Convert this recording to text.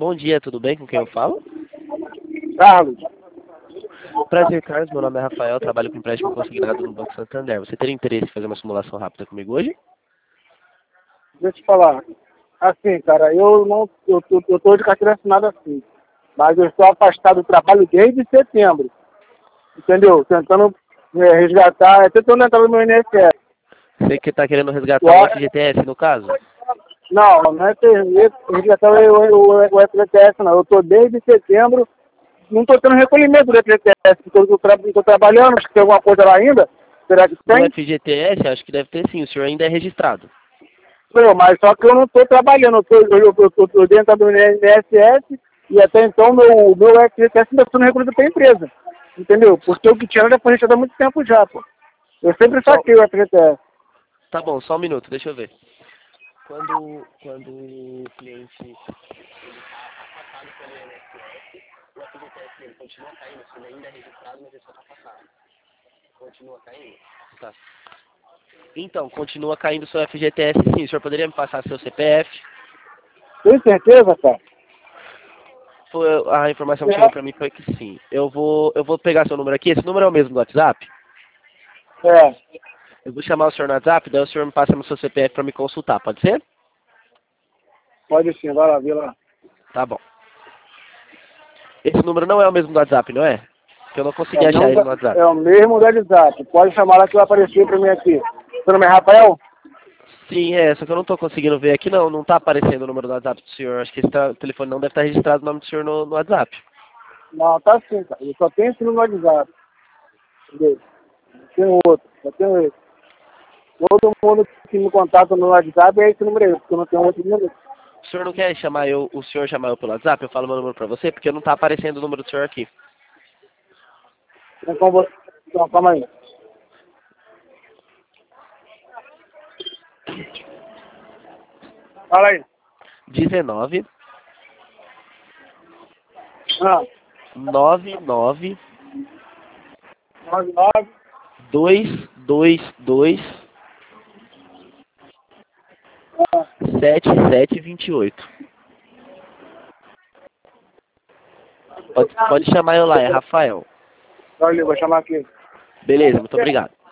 Bom dia, tudo bem? Com quem eu falo? Carlos, Prazer, Carlos. Meu nome é Rafael, trabalho com empréstimo consignado no Banco Santander. Você teria interesse em fazer uma simulação rápida comigo hoje? deixa eu te falar. Assim, cara, eu tô de carteira assinada assim. Mas eu estou afastado do trabalho desde setembro. Entendeu? Tentando resgatar, tentando entrar no meu INSS. Você que está querendo resgatar o Eu- FGTS, no caso? não é resgatar o FGTS, não. Eu tô desde setembro, não estou tendo recolhimento do FGTS, porque eu estou trabalhando, acho que tem alguma coisa lá ainda. Será que Do tem? FGTS, acho que deve ter sim. O senhor ainda é registrado. Não, mas só que eu não estou trabalhando, eu tô dentro do INSS e até então meu FGTS ainda estou recolhido pela empresa. Entendeu? Porque o que tinha já foi registrado há muito tempo já, pô. Eu sempre Só... saquei o FGTS. Tá bom, só um minuto, deixa eu ver. Quando o cliente o FGTS dele continua caindo, se ele ainda é registrado, mas ele só está passado. Continua caindo? Tá. Então, continua caindo seu FGTS sim. O senhor poderia me passar seu CPF? Tem certeza, cara? A informação que chegou pra mim foi que sim. Eu vou pegar seu número aqui. Esse número é o mesmo do WhatsApp? É, Eu vou chamar o senhor no WhatsApp, daí o senhor me passa no seu CPF pra me consultar, pode ser? pode sim, vai lá, vê lá. Tá bom. Esse número não é o mesmo do WhatsApp, não é? Porque eu não consegui achar ele no WhatsApp. É o mesmo da WhatsApp. Pode chamar lá que vai aparecer pra mim aqui. Seu nome é Rafael? Sim, só que eu não tô conseguindo ver aqui não, não tá aparecendo o número do WhatsApp do senhor. Acho que esse telefone não deve estar registrado o nome do senhor no WhatsApp. Não, tá sim, cara. Eu só tenho esse número no WhatsApp. Entendeu? Não tem outro, só tenho esse. Todo mundo que me contata no WhatsApp é esse número aí, porque eu não tenho outro número. O senhor não quer o senhor chamar eu pelo WhatsApp? Eu falo meu número pra você, porque não tá aparecendo o número do senhor aqui. Então, então calma aí. Fala aí. 19 Ah, 99 99. 222 Ah, 7728. Pode chamar eu lá, é Rafael. olha, vou chamar aqui. Beleza, muito obrigado.